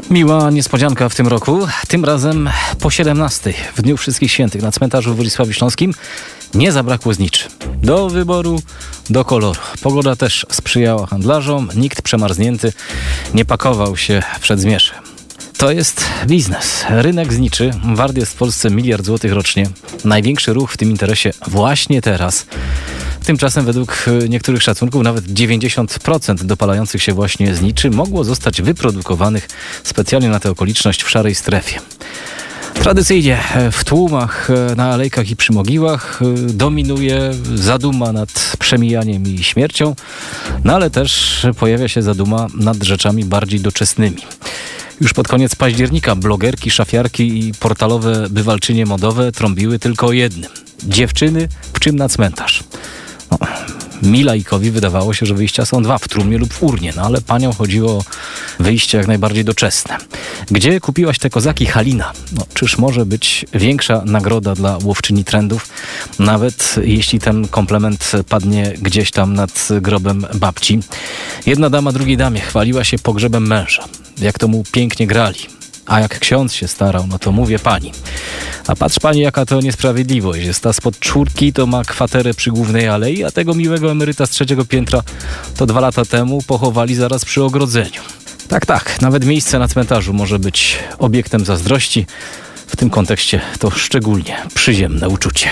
Miła niespodzianka w tym roku, tym razem po 17 w Dniu Wszystkich Świętych na cmentarzu w Wodzisławiu Śląskim nie zabrakło zniczy. Do wyboru, do koloru. Pogoda też sprzyjała handlarzom, nikt przemarznięty nie pakował się przed zmierzchem. To jest biznes. Rynek zniczy wart jest w Polsce 1 000 000 złotych rocznie. Największy ruch w tym interesie właśnie teraz. Tymczasem według niektórych szacunków nawet 90% dopalających się właśnie zniczy mogło zostać wyprodukowanych specjalnie na tę okoliczność w szarej strefie. Tradycyjnie w tłumach, na alejkach i przy mogiłach dominuje zaduma nad przemijaniem i śmiercią, no ale też pojawia się zaduma nad rzeczami bardziej doczesnymi. Już pod koniec października blogerki, szafiarki i portalowe bywalczynie modowe trąbiły tylko o jednym. Dziewczyny, w czym na cmentarz. Mi laikowi wydawało się, że wyjścia są dwa, w trumnie lub w urnie, no ale paniom chodziło o wyjście jak najbardziej doczesne. Gdzie kupiłaś te kozaki, Halina? Czyż może być większa nagroda dla łowczyni trendów, nawet jeśli ten komplement padnie gdzieś tam nad grobem babci? Jedna dama drugiej damie chwaliła się pogrzebem męża, jak to mu pięknie grali. A jak ksiądz się starał, no to mówię pani. A patrz pani, jaka to niesprawiedliwość. Jest ta spod 4, to ma kwaterę przy Głównej Alei, a tego miłego emeryta z 3 piętra to 2 lata temu pochowali zaraz przy ogrodzeniu. Tak, nawet miejsce na cmentarzu może być obiektem zazdrości. W tym kontekście to szczególnie przyziemne uczucie.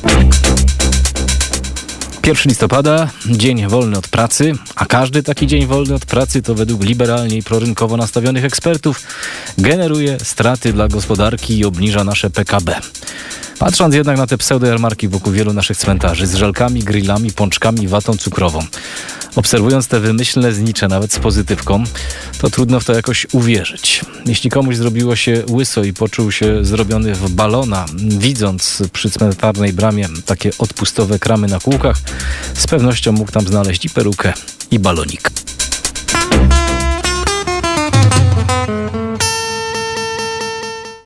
1 listopada, dzień wolny od pracy, a każdy taki dzień wolny od pracy to według liberalnie i prorynkowo nastawionych ekspertów generuje straty dla gospodarki i obniża nasze PKB. Patrząc jednak na te pseudojarmarki wokół wielu naszych cmentarzy z żelkami, grillami, pączkami, watą cukrową, obserwując te wymyślne znicze, nawet z pozytywką, to trudno w to jakoś uwierzyć. Jeśli komuś zrobiło się łyso i poczuł się zrobiony w balona, widząc przy cmentarnej bramie takie odpustowe kramy na kółkach, z pewnością mógł tam znaleźć i perukę, i balonik.